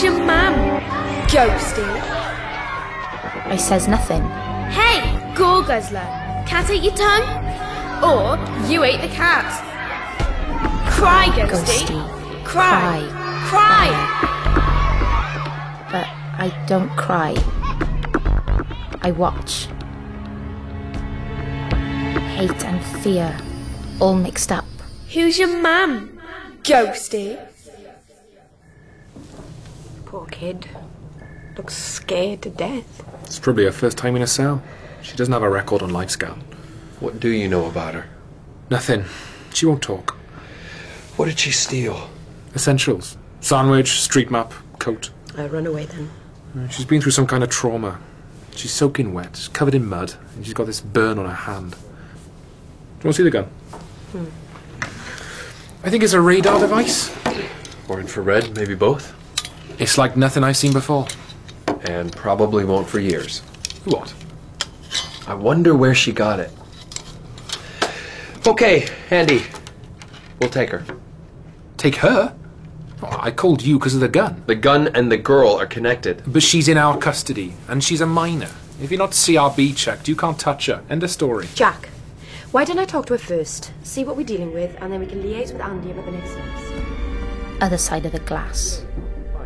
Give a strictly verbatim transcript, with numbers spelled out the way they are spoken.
Who's your mum? Ghosty. I says nothing. Hey, Gore Guzzler, cat ate your tongue? Or you ate the cat? Cry, Ghosty. Ghosty. Cry. Cry. Cry. But I don't cry. I watch. Hate and fear, all mixed up. Who's your mum? Ghosty. Poor kid. Looks scared to death. It's probably her first time in a cell. She doesn't have a record on LifeScout. What do you know about her? Nothing. She won't talk. What did she steal? Essentials. Sandwich, street map, coat. I run away then. She's been through some kind of trauma. She's soaking wet, covered in mud, and she's got this burn on her hand. Do you want to see the gun? Hmm. I think it's a radar device. Or infrared, maybe both. It's like nothing I've seen before. And probably won't for years. What? I wonder where she got it. Okay, Andy. We'll take her. Take her? Oh, I called you because of the gun. The gun and the girl are connected. But she's in our custody, and she's a minor. If you're not C R B checked, you can't touch her. End of story. Jack, why don't I talk to her first, see what we're dealing with, and then we can liaise with Andy about the next steps. Other side of the glass.